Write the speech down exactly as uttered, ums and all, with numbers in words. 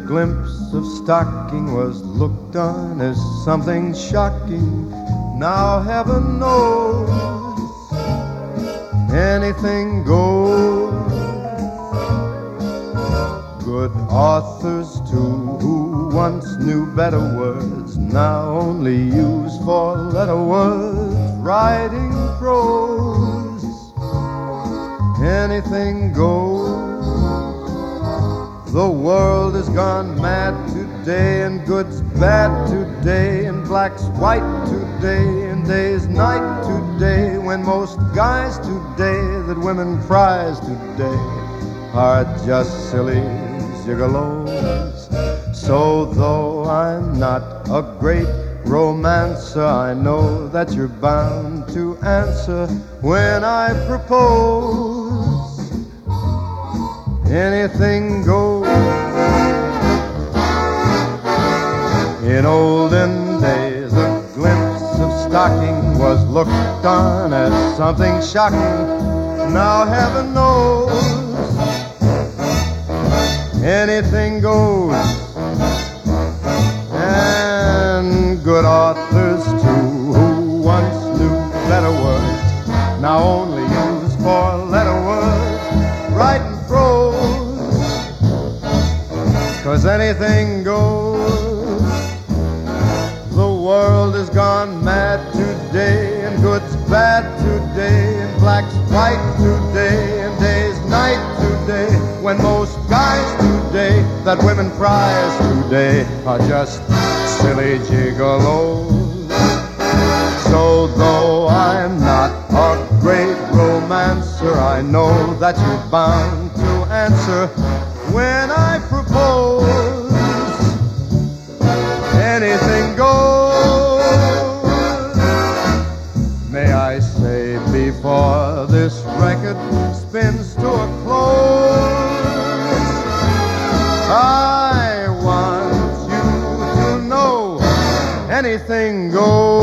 glimpse of stocking was looked on as something shocking. Now heaven knows anything goes. Good authors too, who once knew better words, now only use four-letter words, writing prose. Anything goes. The world has gone mad today, and good's bad today, and black's white today, and day's night today, when most guys today that women prize today are just silly gigolos. So though I'm not a great romancer, I know that you're bound to answer when I propose. Anything goes. In olden days, a glimpse of stocking was looked on as something shocking. Now heaven knows anything goes. And good authors too, who once knew better words, now only use four-letter words, writing prose. 'Cause anything goes. The world has gone mad today, and good's bad today, and black's white today, and day's night today, when most guys today that women prize today are just silly gigolos. So though I'm not a great romancer, I know that you're bound to answer when I propose. Anything goes. May I say before this record spins to a close, I want you to know anything goes.